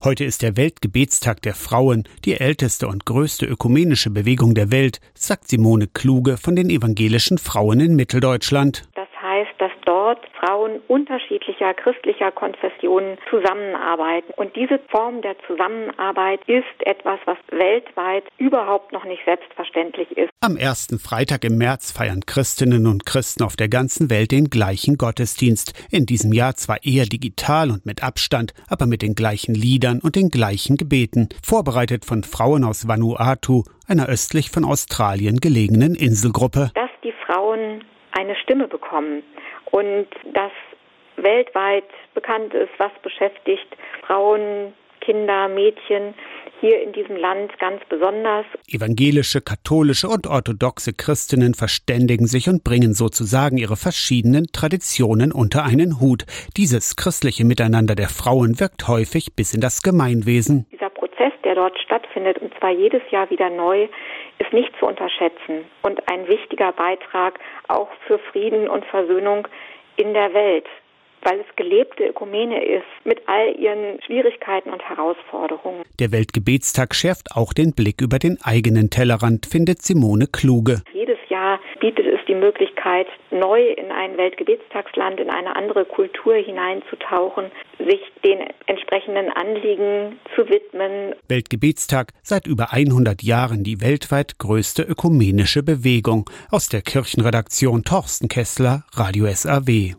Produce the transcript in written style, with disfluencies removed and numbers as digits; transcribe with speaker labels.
Speaker 1: Heute ist der Weltgebetstag der Frauen, die älteste und größte ökumenische Bewegung der Welt, sagt Simone Kluge von den evangelischen Frauen in Mitteldeutschland.
Speaker 2: Das heißt, dass dort Frauen unterschiedlicher christlicher Konfessionen zusammenarbeiten. Und diese Form der Zusammenarbeit ist etwas, was weltweit überhaupt noch nicht selbstverständlich ist.
Speaker 1: Am ersten Freitag im März feiern Christinnen und Christen auf der ganzen Welt den gleichen Gottesdienst. In diesem Jahr zwar eher digital und mit Abstand, aber mit den gleichen Liedern und den gleichen Gebeten. Vorbereitet von Frauen aus Vanuatu, einer östlich von Australien gelegenen Inselgruppe.
Speaker 2: Dass die Frauen eine Stimme bekommen und dass weltweit bekannt ist, was beschäftigt Frauen, Kinder, Mädchen hier in diesem Land ganz besonders.
Speaker 1: Evangelische, katholische und orthodoxe Christinnen verständigen sich und bringen sozusagen ihre verschiedenen Traditionen unter einen Hut. Dieses christliche Miteinander der Frauen wirkt häufig bis in das Gemeinwesen.
Speaker 2: Dieser Prozess, der dort stattfindet, und zwar jedes Jahr wieder neu, ist nicht zu unterschätzen und ein wichtiger Beitrag auch für Frieden und Versöhnung in der Welt, weil es gelebte Ökumene ist mit all ihren Schwierigkeiten und Herausforderungen.
Speaker 1: Der Weltgebetstag schärft auch den Blick über den eigenen Tellerrand, findet Simone Kluge.
Speaker 2: Jedes Jahr bietet es die Möglichkeit, neu in ein Weltgebetstagsland, in eine andere Kultur hineinzutauchen, sich den entsprechenden Anliegen zu widmen.
Speaker 1: Weltgebetstag, seit über 100 Jahren die weltweit größte ökumenische Bewegung. Aus der Kirchenredaktion Torsten Kessler, Radio SAW.